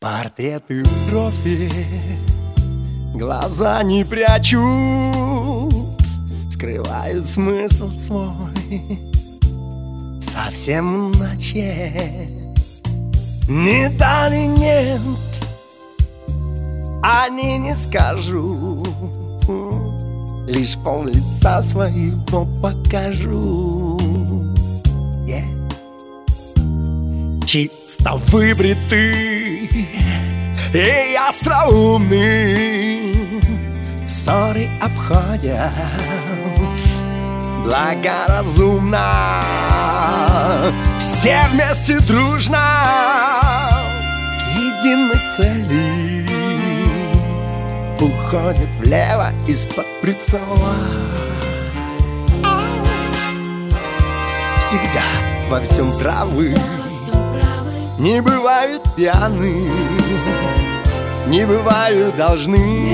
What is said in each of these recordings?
Портреты в профиль глаза не прячут, скрывают смысл свой совсем иначе. Не да ли нет, они не скажут, лишь пол лица своего покажу. Чисто выбритый и остроумный, ссоры обходят благоразумно. Все вместе дружно к единой цели уходят влево из-под прицела. Всегда во всем правы, не бывают пьяны, не бывают должны,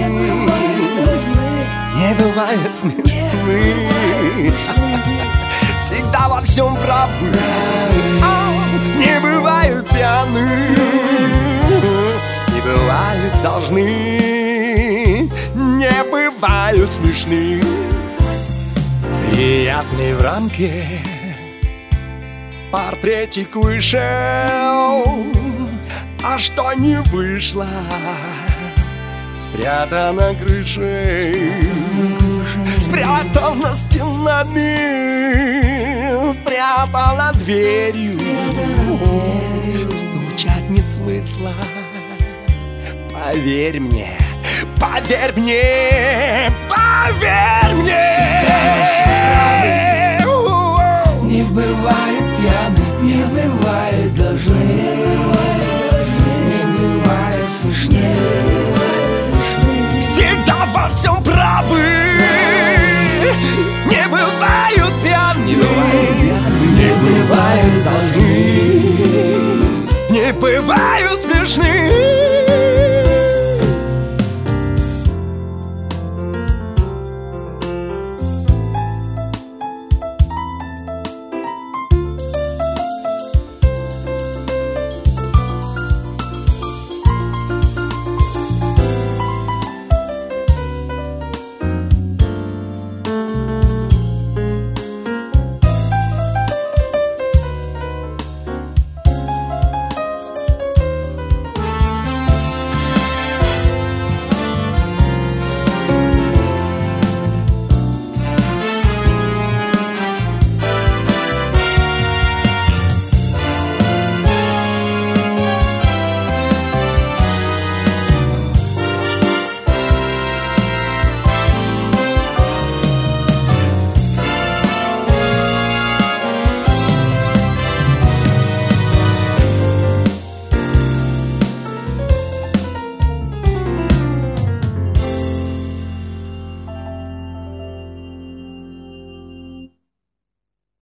не бывают смешны. Всегда во всем правы, не бывают пьяны, не бывают должны, не бывают смешны. Приятный в рамке портретик вышел, а что не вышло, спрятано крышей, спрятано стенами, спрятано дверью. Стучать нет смысла, поверь мне, поверь мне, поверь мне. Не бывает пьяных, не бывает должны, не бывает смешнее. Всегда во всем правы, не бывают пьяны, не бывают должны, не бывают смешны.